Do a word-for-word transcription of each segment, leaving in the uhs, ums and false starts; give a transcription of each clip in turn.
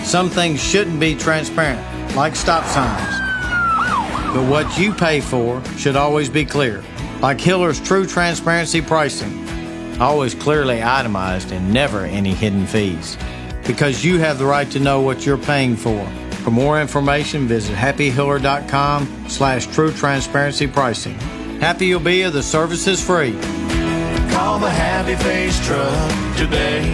some things shouldn't be transparent, like stop signs. But what you pay for should always be clear, like Hiller's true transparency pricing. Always clearly itemized and never any hidden fees. Because you have the right to know what you're paying for. For more information, visit happy hiller dot com slash true transparency pricing. Happy you'll be if the service is free. Call the Happy Face Truck today.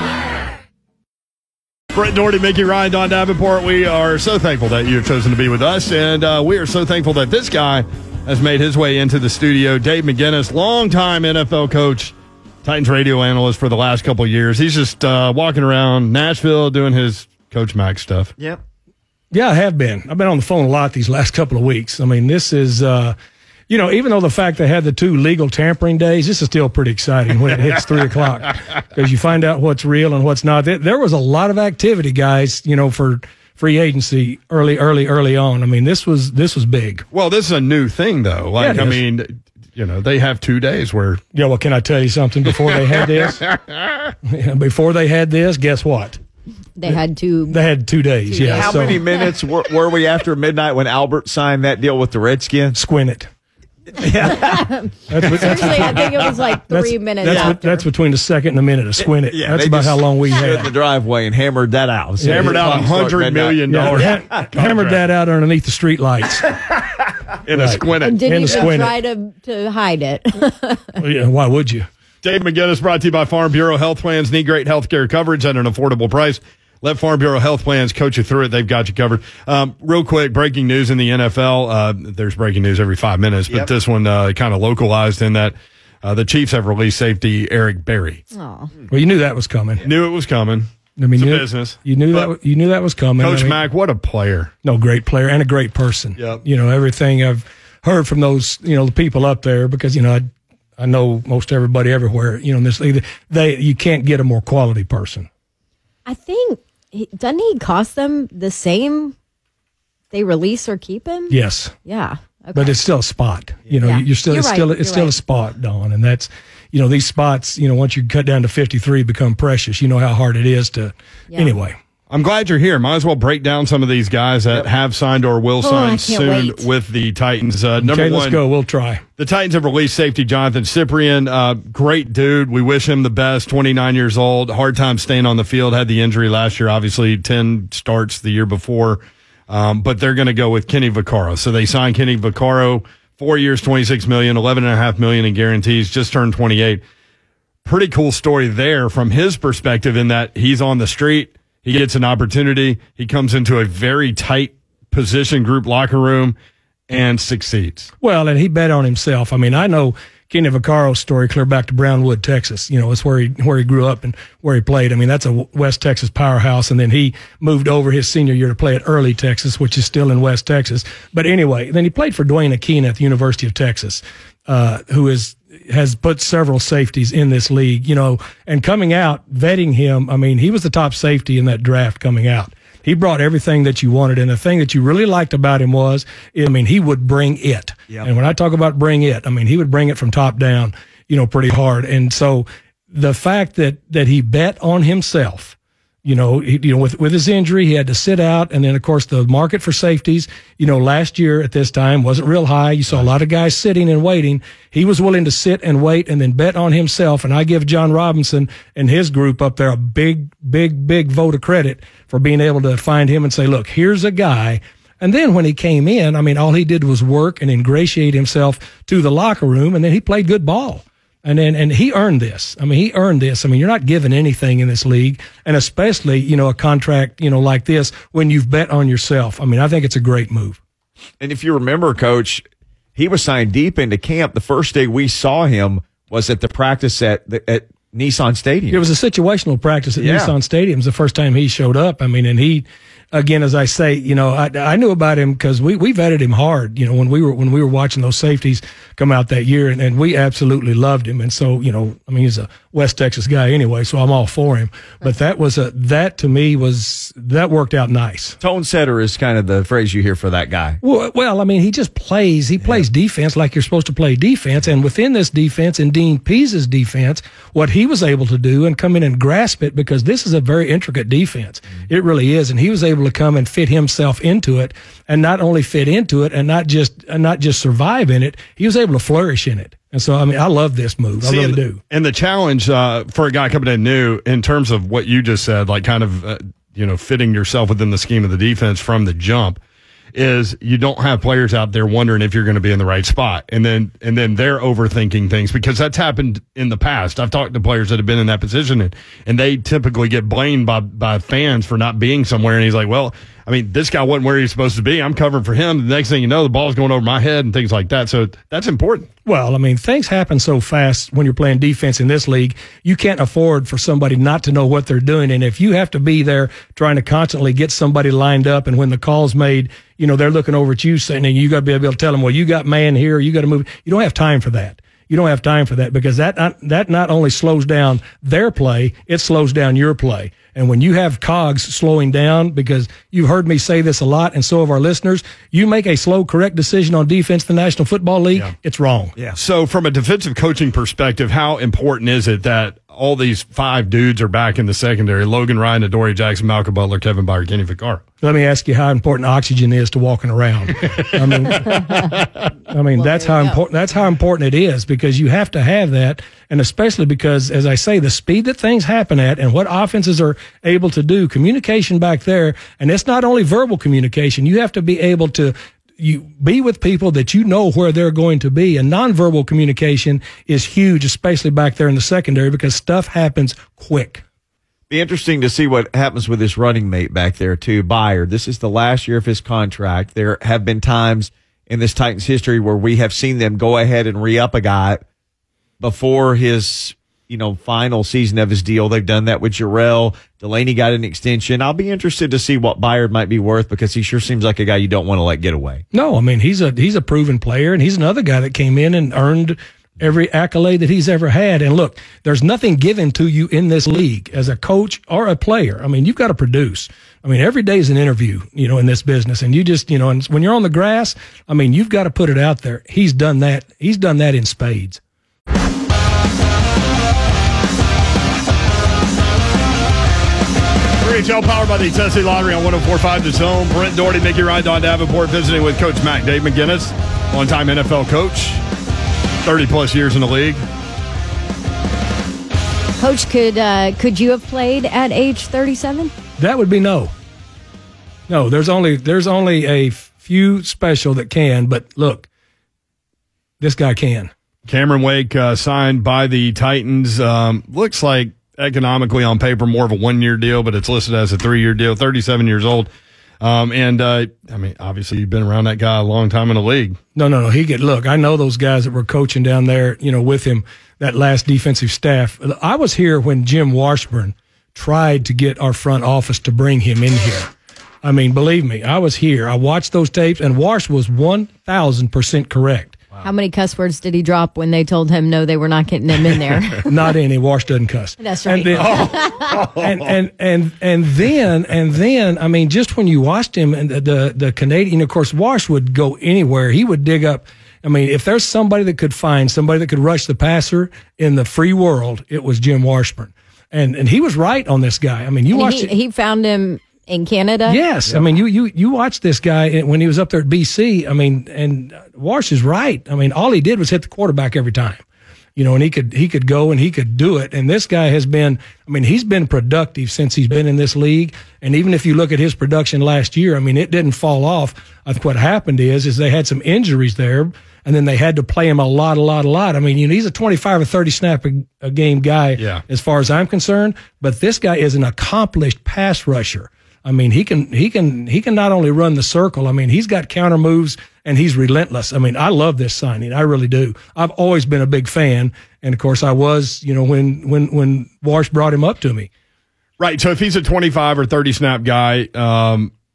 Brett Doherty, Mickey Ryan, Don Davenport, we are so thankful that you've chosen to be with us, and uh, we are so thankful that this guy has made his way into the studio. Dave McGinnis, longtime N F L coach, Titans radio analyst for the last couple of years. He's just uh, walking around Nashville doing his Coach Mac stuff. Yep. Yeah, I have been. I've been on the phone a lot these last couple of weeks. I mean, this is, uh, you know, even though the fact they had the two legal tampering days, this is still pretty exciting when it hits three o'clock because you find out what's real and what's not. There was a lot of activity, guys, you know, for free agency early, early, early on. I mean, this was this was big. Well, this is a new thing, though. Like, yeah, I mean, you know, they have two days where. Yeah, well, can I tell you something? Before they had this, yeah, before they had this, guess what? They had two. They had two days. Two yeah. days. How so, many minutes were, were we after midnight when Albert signed that deal with the Redskins? Squint it. Yeah. that's, that's, Seriously, I think it was like three that's, minutes that's, after. That's between the second and a minute. A squint it. Yeah, that's they about just how long we stood had in the driveway and hammered that out. So hammered out a hundred million dollars. Yeah, ha- hammered that out underneath the street lights. In right. a squint it. And didn't In a even squint try to, to hide it. Well, yeah, why would you? Dave McGinnis brought to you by Farm Bureau Health Plans. Need great health care coverage at an affordable price. Let Farm Bureau Health Plans coach you through it. They've got you covered. Um, real quick, breaking news in the N F L. Uh, there's breaking news every five minutes, but Yep. this one uh, kind of localized in that uh, the Chiefs have released safety Eric Berry. Oh. Well, you knew that was coming. Knew it was coming. I mean, It's a you, business. You knew But that. You knew that was coming. Coach I mean, Mack, what a player. no, great player and a great person. Yep. You know, everything I've heard from those, you know, the people up there, because, you know, I, I know most everybody everywhere, you know, in this league, they, you can't get a more quality person. I think, doesn't he cost them the same they release or keep him? Yes. Yeah. Okay. But it's still a spot. You know, Yeah. you're still, You're it's right. still, it's You're still right. a spot, Dawn. And that's, you know, these spots, you know, once you cut down to fifty-three, become precious. You know how hard it is to, Yeah. anyway. I'm glad you're here. Might as well break down some of these guys that have signed or will Oh, sign I can't soon wait. with the Titans. Uh, number Okay, one, let's go. We'll try. the Titans have released safety Jonathan Cyprien. Uh, great dude. We wish him the best. twenty-nine years old. Hard time staying on the field. Had the injury last year. Obviously, ten starts the year before. Um, but they're going to go with Kenny Vaccaro. So they signed Kenny Vaccaro. Four years, twenty-six million dollars, eleven point five million dollars in guarantees. Just turned twenty-eight. Pretty cool story there from his perspective in that he's on the street. He gets an opportunity. He comes into a very tight position group locker room and succeeds. Well, and he bet on himself. I mean, I know Kenny Vaccaro's story clear back to Brownwood, Texas. You know, it's where he where he grew up and where he played. I mean, that's a West Texas powerhouse. And then he moved over his senior year to play at Early, Texas, which is still in West Texas. But anyway, then he played for Dwayne Akeen at the University of Texas, uh, who is has put several safeties in this league. You know, and coming out, vetting him, I mean, he was the top safety in that draft coming out. He brought everything that you wanted, and the thing that you really liked about him was, I mean, he would bring it. Yep. And when I talk about bring it, I mean, he would bring it from top down, you know, pretty hard. And so the fact that that he bet on himself, you know, he, you know, with with his injury, he had to sit out, and then of course the market for safeties, you know, last year at this time wasn't real high. You saw a lot of guys sitting and waiting. He was willing to sit and wait, and then bet on himself. And I give John Robinson and his group up there a big, big, big vote of credit for being able to find him and say, look, here's a guy. And then when he came in, I mean, all he did was work and ingratiate himself to the locker room, and then he played good ball. And then, and he earned this. I mean, he earned this. I mean, you're not given anything in this league, and especially, you know, a contract, you know, like this when you've bet on yourself. I mean, I think it's a great move. And if you remember, Coach, he was signed deep into camp. The first day we saw him was at the practice at the, at Nissan Stadium. It was a situational practice at Yeah. Nissan Stadium. It was the first time he showed up. I mean, and he, again, as I say, you know, I, I knew about him because we we vetted him hard. You know, when we were when we were watching those safeties come out that year, and, and we absolutely loved him. And so, you know, I mean, he's a West Texas guy anyway, so I'm all for him. But that was a that to me was that worked out nice. Tone setter is kind of the phrase you hear for that guy. Well, well, I mean, he just plays. He plays yeah. defense like you're supposed to play defense. And within this defense, in Dean Pease's defense, what he was able to do and come in and grasp it, because this is a very intricate defense. Mm-hmm. It really is. And he was able to come and fit himself into it, and not only fit into it and not just and not just survive in it, he was able to flourish in it. And so, I mean, I love this move. I See, really and, do. And the challenge uh, for a guy coming in new, in terms of what you just said, like kind of, uh, you know, fitting yourself within the scheme of the defense from the jump, is you don't have players out there wondering if you're going to be in the right spot. And then, and then they're overthinking things, because that's happened in the past. I've talked to players that have been in that position, and, and they typically get blamed by, by fans for not being somewhere. And he's like, well, I mean, this guy wasn't where he's supposed to be. I'm covering for him. The next thing you know, the ball's going over my head and things like that. So that's important. Well, I mean, things happen so fast when you're playing defense in this league. You can't afford for somebody not to know what they're doing. And if you have to be there trying to constantly get somebody lined up, and when the call's made, you know, they're looking over at you saying, and you got to be able to tell them, well, you got man here, you got to move. You don't have time for that. You don't have time for that, because that not, that not only slows down their play, it slows down your play. And when you have cogs slowing down, because you've heard me say this a lot, and so have our listeners, you make a slow, correct decision on defense in the National Football League, yeah. it's wrong. Yeah. So from a defensive coaching perspective, how important is it that all these five dudes are back in the secondary? Logan Ryan, Adoree Jackson, Malcolm Butler, Kevin Byard, Kenny Vaccaro. Let me ask you how important oxygen is to walking around. I mean, I mean well, that's how important that's how important it is, because you have to have that, and especially because, as I say, the speed that things happen at and what offenses are able to do, communication back there, and it's not only verbal communication. You have to be able to you be with people that you know where they're going to be, and nonverbal communication is huge, especially back there in the secondary, because stuff happens quick. Be interesting to see what happens with his running mate back there too, Byard. This is the last year of his contract. There have been times in this Titans history where we have seen them go ahead and re-up a guy before his, you know, final season of his deal. They've done that with Jarrell. Delaney got an extension. I'll be interested to see what Byard might be worth, because he sure seems like a guy you don't want to let get away. No, I mean, he's a he's a proven player, and he's another guy that came in and earned every accolade that he's ever had. And look, there's nothing given to you in this league as a coach or a player. I mean, you've got to produce. I mean, every day is an interview, you know, in this business. And you just, you know, and when you're on the grass, I mean, you've got to put it out there. He's done that. He's done that in spades. three H L powered by the Tennessee Lottery on one oh four point five The Zone. Brent Doherty, Mickey Wright, Don Davenport visiting with Coach Mac. Dave McGinnis, one-time N F L coach, thirty-plus years in the league. Coach, could uh, could you have played at age thirty-seven? That would be no. No, there's only there's only a few special that can, but look, this guy can. Cameron Wake uh, signed by the Titans. Um, looks like economically on paper more of a one-year deal, but it's listed as a three-year deal, thirty-seven years old. Um, and, uh, I mean, obviously you've been around that guy a long time in the league. No, no, no. He get, look, I know those guys that were coaching down there, you know, with him, that last defensive staff. I was here when Jim Washburn tried to get our front office to bring him in here. I mean, believe me, I was here. I watched those tapes, and Wash was one thousand percent correct. Wow. How many cuss words did he drop when they told him no, they were not getting him in there? Not any. Wash doesn't cuss. That's right. And then, oh. and, and and and then and then I mean, just when you watched him, and the, the the Canadian, of course, Wash would go anywhere. He would dig up. I mean, if there's somebody that could find somebody that could rush the passer in the free world, it was Jim Washburn, and and he was right on this guy. I mean, you and watched he, it. he found him in Canada? Yes. Yeah. I mean, you, you, you watched this guy when he was up there at B C. I mean, and Wash is right. I mean, all he did was hit the quarterback every time, you know, and he could, he could go and he could do it. And this guy has been, I mean, he's been productive since he's been in this league. And even if you look at his production last year, I mean, it didn't fall off. I think what happened is, is they had some injuries there, and then they had to play him a lot, a lot, a lot. I mean, you know, he's a twenty-five or thirty snap a, a game guy, yeah. as far as I'm concerned, but this guy is an accomplished pass rusher. I mean, he can he can he can not only run the circle. I mean, he's got counter moves and he's relentless. I mean, I love this signing. I really do. I've always been a big fan, and of course, I was, you know, when when when Wash brought him up to me. Right. So if he's a twenty-five or thirty snap guy, um,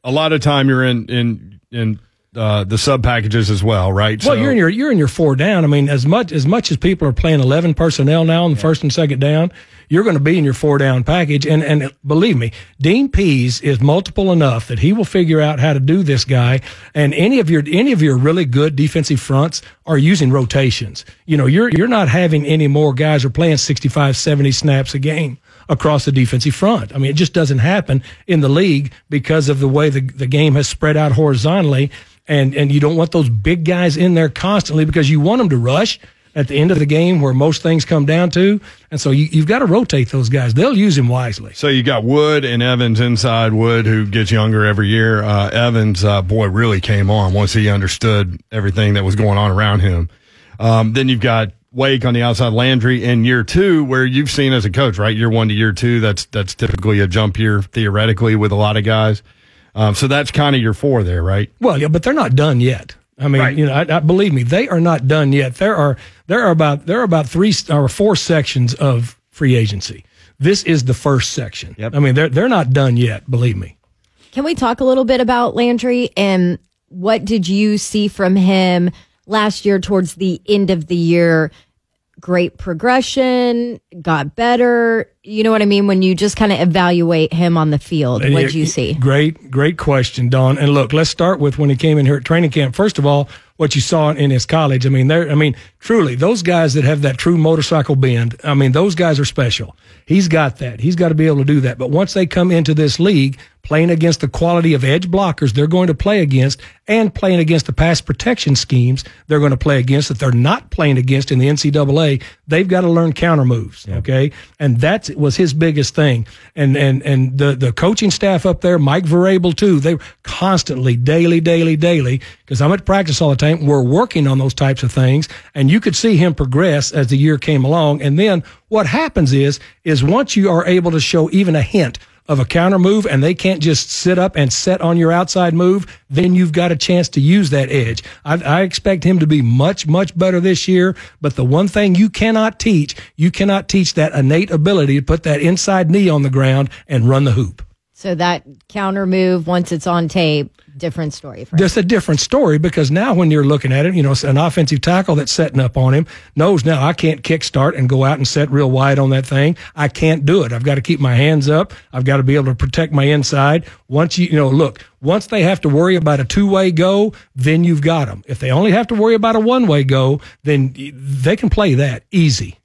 a lot of time you're in in in uh, the sub packages as well, right? Well, so, you're in your you're in your four down. I mean, as much as much as people are playing eleven personnel now on the yeah. first and second down, you're going to be in your four down package. And and believe me, Dean Pease is multiple enough that he will figure out how to do this guy. And any of your any of your really good defensive fronts are using rotations. You know, you're you're not having any more guys who are playing sixty-five, seventy snaps a game across the defensive front. I mean, it just doesn't happen in the league because of the way the the game has spread out horizontally. And and you don't want those big guys in there constantly because you want them to rush at the end of the game where most things come down to. And so you, you've got to rotate those guys. They'll use him wisely. So you got Wood and Evans inside. Wood, who gets younger every year. Uh, Evans, uh, boy, really came on once he understood everything that was going on around him. Um, then you've got Wake on the outside, Landry in year two, where you've seen as a coach, right? Year one to year two, that's that's typically a jump year theoretically with a lot of guys. Um, so that's kind of your four there, right? Well, yeah, but they're not done yet. I mean, right. you know, I, I believe me, they are not done yet. There are there are about there are about three or four sections of free agency. This is the first section. Yep. I mean, they're they're not done yet. Believe me. Can we talk a little bit about Landry and what did you see from him last year towards the end of the year? Great progression, got better. You know what I mean? When you just kind of evaluate him on the field, what did you see? Great, great question, Dawn. And look, let's start with when he came in here at training camp. First of all, what you saw in his college. I mean, there. I mean, truly, those guys that have that true motorcycle bend. I mean, those guys are special. He's got that. He's got to be able to do that. But once they come into this league, playing against the quality of edge blockers they're going to play against and playing against the pass protection schemes they're going to play against that they're not playing against in the N C double A, they've got to learn counter moves, yeah. okay? And that was his biggest thing. And and and the, the coaching staff up there, Mike Vrabel too, they were constantly, daily, daily, daily, because I'm at practice all the time, we're working on those types of things, and you could see him progress as the year came along. And then what happens is, is once you are able to show even a hint of a counter move and they can't just sit up and set on your outside move, then you've got a chance to use that edge. I, I expect him to be much, much better this year, but the one thing you cannot teach, you cannot teach that innate ability to put that inside knee on the ground and run the hoop. So that counter move, once it's on tape, different story for him. Just a different story, because now when you're looking at it, you know, an offensive tackle that's setting up on him knows now I can't kickstart and go out and set real wide on that thing. I can't do it. I've got to keep my hands up. I've got to be able to protect my inside. Once you, you know, look, once they have to worry about a two-way go, then you've got them. If they only have to worry about a one-way go, then they can play that easy.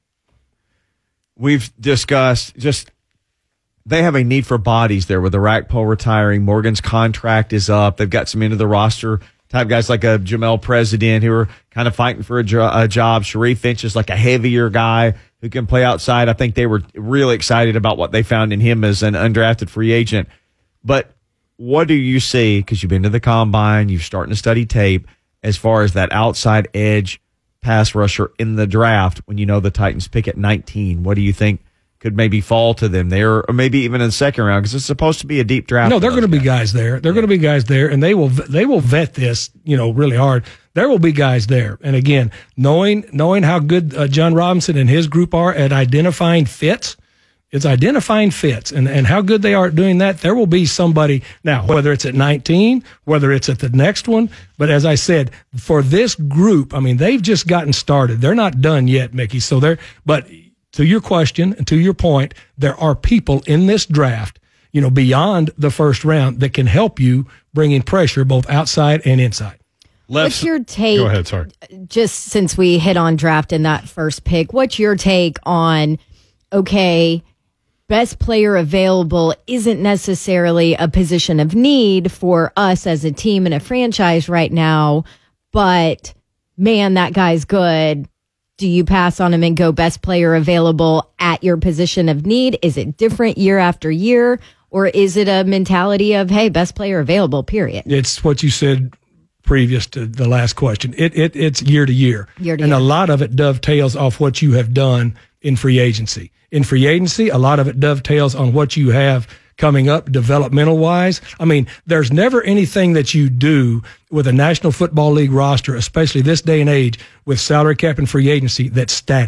We've discussed just they have a need for bodies there with the Rackpole retiring. Morgan's contract is up. They've got some into the roster type guys like a Jamel President who are kind of fighting for a, jo- a job. Sharif Finch is like a heavier guy who can play outside. I think they were really excited about what they found in him as an undrafted free agent. But what do you see, because you've been to the combine, you're starting to study tape, as far as that outside edge pass rusher in the draft when you know the Titans pick at nineteen? What do you think could maybe fall to them there, or maybe even in the second round, because it's supposed to be a deep draft? No, they're going to be guys there. They're yeah. going to be guys there, and they will they will vet this, you know, really hard. There will be guys there, and again, knowing knowing how good uh, John Robinson and his group are at identifying fits, it's identifying fits, and and how good they are at doing that. There will be somebody now, whether it's at nineteen, whether it's at the next one. But as I said, for this group, I mean, they've just gotten started. They're not done yet, Mickey. So they're but. To your question and to your point, there are people in this draft, you know, beyond the first round that can help you bring in pressure both outside and inside. Left, what's your take? Go ahead, sorry. Just since we hit on draft in that first pick, what's your take on, okay, best player available isn't necessarily a position of need for us as a team and a franchise right now, but man, that guy's good. Do you pass on him and go best player available at your position of need? Is it different year after year? Or is it a mentality of, hey, best player available, period? It's what you said previous to the last question. It, it It's year to year. Year to and year. a lot of it dovetails off what you have done in free agency. In free agency, a lot of it dovetails on what you have coming up developmental-wise. I mean, there's never anything that you do with a National Football League roster, especially this day and age with salary cap and free agency, that's static.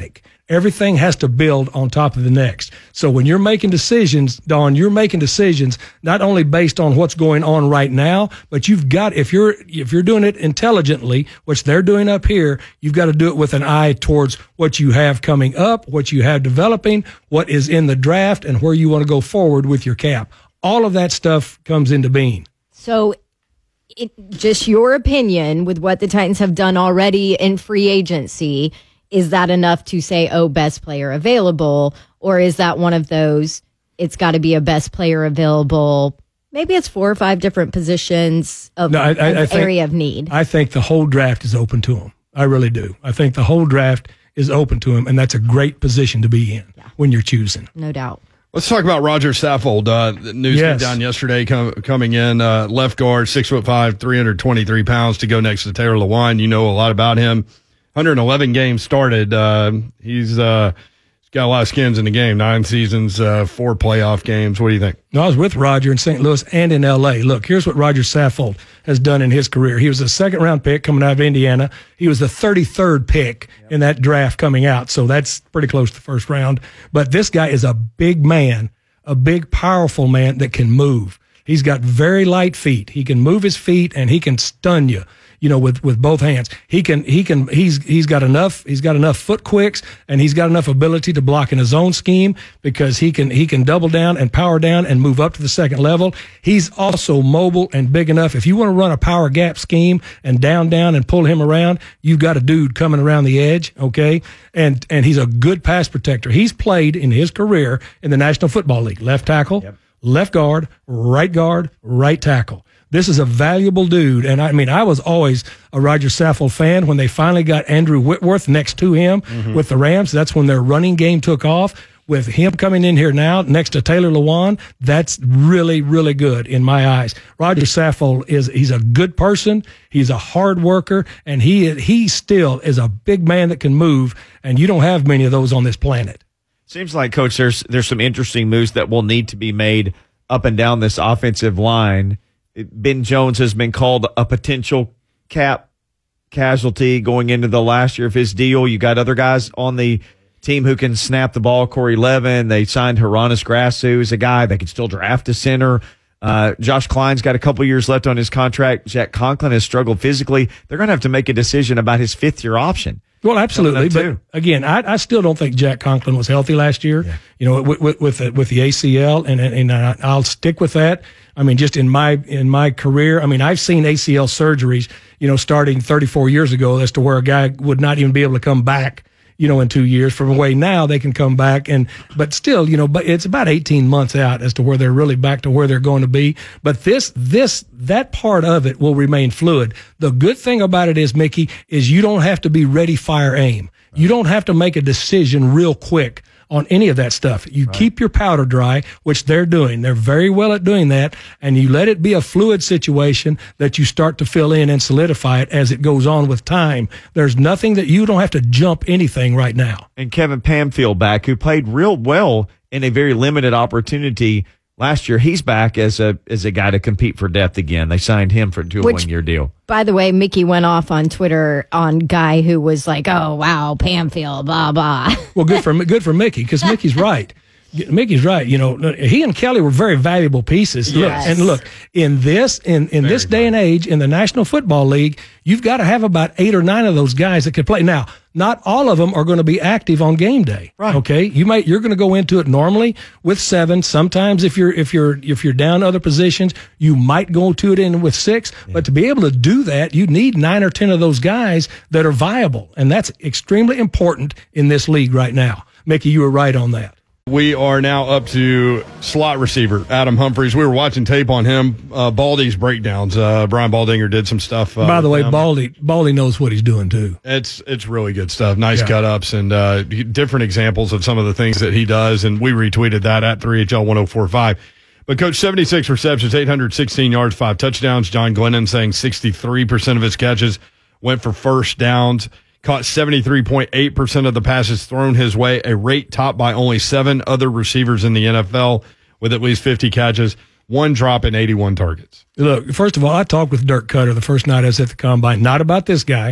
Everything has to build on top of the next. So when you're making decisions, Don, you're making decisions not only based on what's going on right now, but you've got, if you're, if you're doing it intelligently, which they're doing up here, you've got to do it with an eye towards what you have coming up, what you have developing, what is in the draft, and where you want to go forward with your cap. All of that stuff comes into being. So it, just your opinion with what the Titans have done already in free agency, is that enough to say, oh, best player available? Or is that one of those, it's got to be a best player available? Maybe it's four or five different positions of, no, I, I, of I think, area of need. I think the whole draft is open to him. I really do. I think the whole draft is open to him, and that's a great position to be in yeah. when you're choosing. No doubt. Let's talk about Roger Saffold. Uh, the news yes. came down yesterday, com- coming in, uh, left guard, six foot five, three hundred twenty-three pounds to go next to Taylor Lewan. You know a lot about him. one hundred eleven games started. Uh, he's uh, he's got a lot of skins in the game. Nine seasons, uh, four playoff games. What do you think? No, I was with Roger in Saint Louis and in L A. Look, here's what Roger Saffold has done in his career. He was a second-round pick coming out of Indiana. He was the thirty-third pick yep. in that draft coming out, so that's pretty close to the first round. But this guy is a big man, a big, powerful man that can move. He's got very light feet. He can move his feet, and he can stun you. You know, with, with both hands, he can, he can, he's, he's got enough, he's got enough foot quicks, and he's got enough ability to block in his own scheme because he can, he can double down and power down and move up to the second level. He's also mobile and big enough. If you want to run a power gap scheme and down, down and pull him around, you've got a dude coming around the edge. Okay. And, and he's a good pass protector. He's played in his career in the National Football League, left tackle, yep. left guard, right guard, right tackle. This is a valuable dude. And I mean, I was always a Roger Saffold fan when they finally got Andrew Whitworth next to him mm-hmm. with the Rams. That's when their running game took off. With him coming in here now next to Taylor Lewan, that's really, really good in my eyes. Roger Saffold is, he's a good person. He's a hard worker, and he, he still is a big man that can move, and you don't have many of those on this planet. Seems like, Coach, there's, there's some interesting moves that will need to be made up and down this offensive line. Ben Jones has been called a potential cap casualty going into the last year of his deal. You got other guys on the team who can snap the ball. Corey Levin. They signed Hronis Grasu, who's a guy they could still draft a center. Uh, Josh Klein's got a couple years left on his contract. Jack Conklin has struggled physically. They're going to have to make a decision about his fifth year option. Well, absolutely. But again, I, I still don't think Jack Conklin was healthy last year, yeah. you know, with, with, with, the, with the A C L, and, and I'll stick with that. I mean, just in my, in my career, I mean, I've seen A C L surgeries, you know, starting thirty-four years ago as to where a guy would not even be able to come back, you know, in two years from away. Now they can come back, and, but still, you know, but it's about eighteen months out as to where they're really back to where they're going to be. But this, this, that part of it will remain fluid. The good thing about it is, Mickey, is you don't have to be ready, fire, aim. You don't have to make a decision real quick on any of that stuff. You right. keep your powder dry, which they're doing. They're very well at doing that, and you let it be a fluid situation that you start to fill in and solidify it as it goes on with time. There's nothing that you don't have to jump anything right now. And Kevin Pamfield back, who played real well in a very limited opportunity last year. He's back as a as a guy to compete for depth again. They signed him for to a one-year deal. By the way, Mickey went off on Twitter on guy who was like, "Oh wow, Pamfield, blah blah." Well, good for good for Mickey, because Mickey's right. Mickey's right. You know, he and Kelly were very valuable pieces. Yes. Look, and look, in this in, in this day and age in the National Football League, you've got to have about eight or nine of those guys that can play. Now, not all of them are going to be active on game day. Right. Okay. You might you're going to go into it normally with seven. Sometimes if you're if you're if you're down other positions, you might go to it in with six. Yeah. But to be able to do that, you need nine or ten of those guys that are viable, and that's extremely important in this league right now. Mickey, you were right on that. We are now up to slot receiver, Adam Humphries. We were watching tape on him, uh, Baldy's breakdowns. Uh, Brian Baldinger did some stuff. Uh, By the way, him. Baldy Baldy knows what he's doing, too. It's it's really good stuff. Nice yeah. cut-ups and uh, different examples of some of the things that he does, and we retweeted that at three H L one oh four five. But, Coach, seventy-six receptions, eight hundred sixteen yards, five touchdowns. John Glennon saying sixty-three percent of his catches went for first downs. Caught seventy-three point eight percent of the passes thrown his way, a rate topped by only seven other receivers in the N F L with at least fifty catches, one drop and eighty-one targets. Look, first of all, I talked with Dirk Cutter the first night I was at the Combine, not about this guy,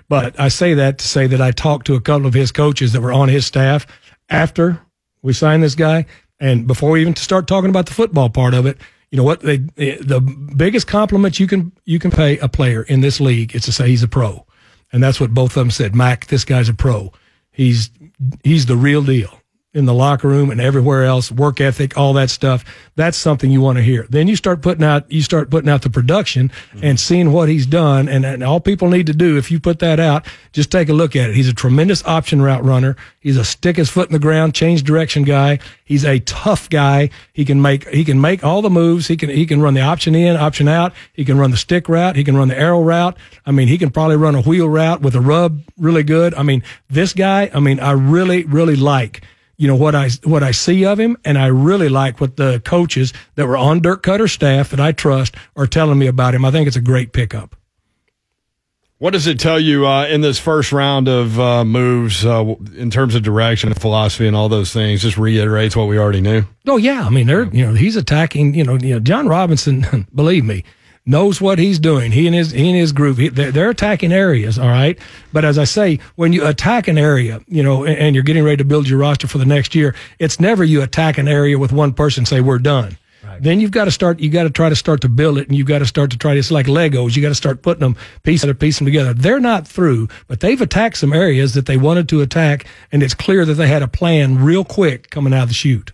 But I say that to say that I talked to a couple of his coaches that were on his staff after we signed this guy, and before we even start talking about the football part of it. You know what? They, the biggest compliment you can you can pay a player in this league is to say he's a pro, and that's what both of them said. Mac, this guy's a pro. He's he's the real deal in the locker room and everywhere else. Work ethic, all that stuff. That's something you want to hear. Then you start putting out you start putting out the production and seeing what he's done. And, and all people need to do, if you put that out, just take a look at it. He's a tremendous option route runner. He's a stick his foot in the ground, change direction guy. He's a tough guy. He can make he can make all the moves. He can he can run the option in, option out. He can run the stick route. He can run the arrow route. I mean, he can probably run a wheel route with a rub really good. I mean, this guy, I mean, I really, really like you know, what I, what I see of him. And I really like what the coaches that were on Dirk Cutter's staff that I trust are telling me about him. I think it's a great pickup. What does it tell you uh, in this first round of uh, moves uh, in terms of direction and philosophy and all those things? Just reiterates what we already knew. Oh yeah. I mean, they're, you know, he's attacking, you know, you know, John Robinson, believe me, knows what he's doing. He and his he and his group, he, they're, they're attacking areas, all right? But as I say, when you attack an area, you know, and, and you're getting ready to build your roster for the next year, it's never you attack an area with one person and say, we're done. Right. Then you've got to start, you got to try to start to build it, and you've got to start to try to, it's like Legos, you got to start putting them piece after piece them together. They're not through, but they've attacked some areas that they wanted to attack, and it's clear that they had a plan real quick coming out of the chute.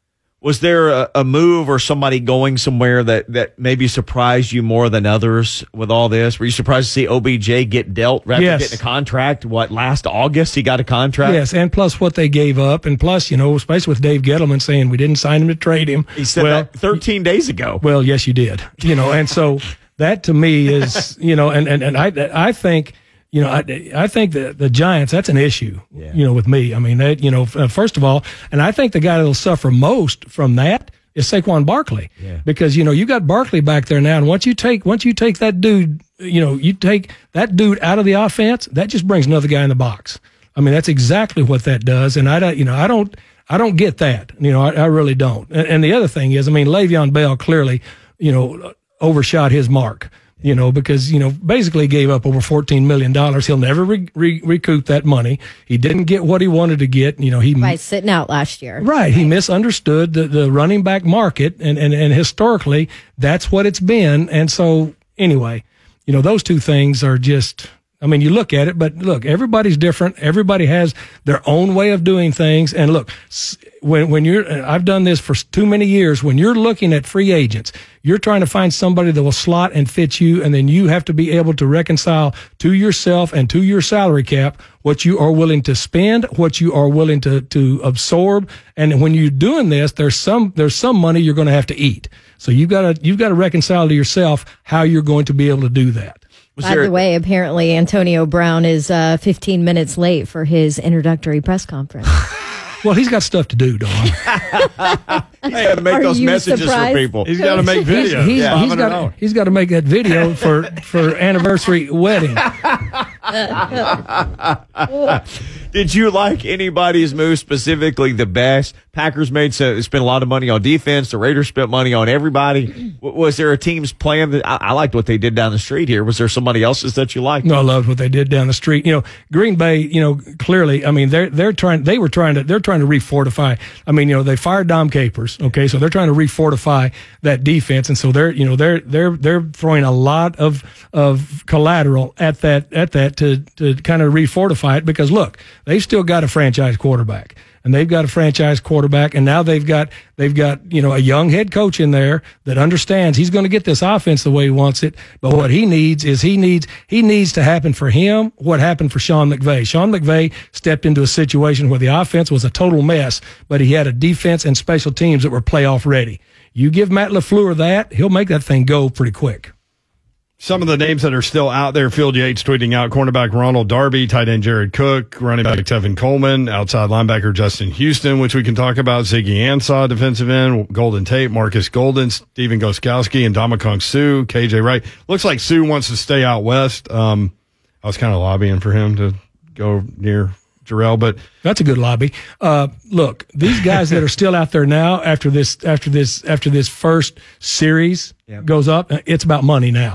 Was there a, a move or somebody going somewhere that, that maybe surprised you more than others with all this? Were you surprised to see O B J get dealt after yes. getting a contract? What, last August he got a contract? Yes, and plus what they gave up, and plus, you know, especially with Dave Gettleman saying we didn't sign him to trade him. He said well, that thirteen days ago. Well, yes, you did. You know, and so that to me is, you know, and, and, and I I think, you know, I, I think that the Giants, that's an issue, yeah. you know, with me. I mean, that, you know, first of all, and I think the guy that'll suffer most from that is Saquon Barkley, yeah. because, you know, you got Barkley back there now. And once you take, once you take that dude, you know, you take that dude out of the offense, that just brings another guy in the box. I mean, that's exactly what that does. And I don't, you know, I don't, I don't get that. You know, I, I really don't. And, and the other thing is, I mean, Le'Veon Bell clearly, you know, overshot his mark. You know, because, you know, basically gave up over fourteen million dollars. He'll never re- re- recoup that money. He didn't get what he wanted to get. You know, he by sitting out last year. Right. He misunderstood the, the running back market. And, and, and historically, that's what it's been. And so, anyway, you know, those two things are just, I mean, you look at it, but look, everybody's different. Everybody has their own way of doing things. And look, when, when you're, I've done this for too many years, when you're looking at free agents, you're trying to find somebody that will slot and fit you. And then you have to be able to reconcile to yourself and to your salary cap what you are willing to spend, what you are willing to, to absorb. And when you're doing this, there's some, there's some money you're going to have to eat. So you've got to, you've got to reconcile to yourself how you're going to be able to do that. Was By the way, apparently Antonio Brown is uh, fifteen minutes late for his introductory press conference. Well, he's got stuff to do, Dawn. He's got to make Are those messages surprised? for people. He's got to make videos. He's, he's, yeah, he's got he's got to make that video for for anniversary wedding. Did you like anybody's move specifically the best? Packers made so, spent a lot of money on defense. The Raiders spent money on everybody. Was there a team's plan that I, I liked what they did down the street here? Was there somebody else's that you liked? No, I loved what they did down the street. You know, Green Bay. You know, clearly, I mean, they're they're trying. They were trying to. They're trying to refortify. I mean, you know, they fired Dom Capers. Okay, so they're trying to refortify that defense, and so they're you know they're they're they're throwing a lot of of collateral at that at that to to kind of refortify it because look. They've still got a franchise quarterback, and they've got a franchise quarterback, and now they've got they've got you know a young head coach in there that understands he's going to get this offense the way he wants it. But what he needs is he needs he needs to happen for him what happened for Sean McVay. Sean McVay stepped into a situation where the offense was a total mess, but he had a defense and special teams that were playoff ready. You give Matt LaFleur that, he'll make that thing go pretty quick. Some of the names that are still out there, Field Yates tweeting out cornerback Ronald Darby, tight end Jared Cook, running back Tevin Coleman, outside linebacker Justin Houston, which we can talk about, Ziggy Ansah, defensive end, Golden Tate, Marcus Golden, Steven Gostkowski, and Ndamukong Suh, K J Wright. Looks like Suh wants to stay out west. Um, I was kind of lobbying for him to go near Jarrell, but that's a good lobby. Uh, look, these guys that are still out there now after this, after this, after this first series yep. goes up, it's about money now.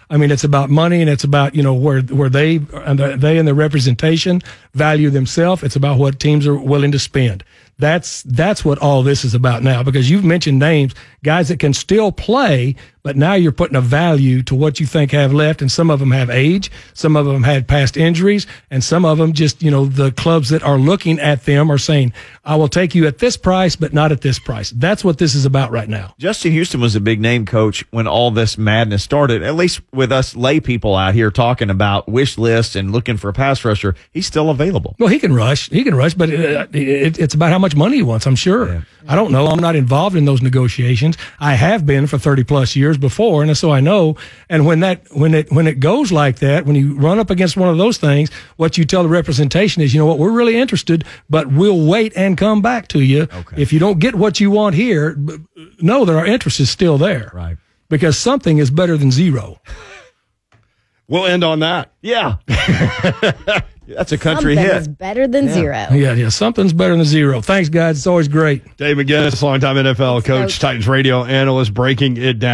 I mean, it's about money, and it's about, you know, where where they and the, they and the representation value themselves. It's about what teams are willing to spend. That's that's what all this is about now, because you've mentioned names, guys that can still play, but now you're putting a value to what you think have left, and some of them have age, some of them had past injuries, and some of them just, you know, the clubs that are looking at them are saying, I will take you at this price, but not at this price. That's what this is about right now. Justin Houston was a big name, Coach, when all this madness started, at least with us lay people out here talking about wish lists and looking for a pass rusher. He's still available. Well, he can rush. He can rush, but it, it, it's about how much money he wants, I'm sure. Yeah. I don't know. I'm not involved in those negotiations. I have been for thirty plus years before, and so I know. And when that when it when it goes like that, when you run up against one of those things, what you tell the representation is, you know what, we're really interested, but we'll wait and come back to you. Okay. If you don't get what you want here, know that our interest is still there. Right. Because something is better than zero. We'll end on that. Yeah. That's a country Something hit. is better than yeah. zero. Yeah, yeah. Something's better than zero. Thanks, guys. It's always great. Dave McGinnis, longtime N F L Thanks, coach, Coach. Titans radio analyst, breaking it down.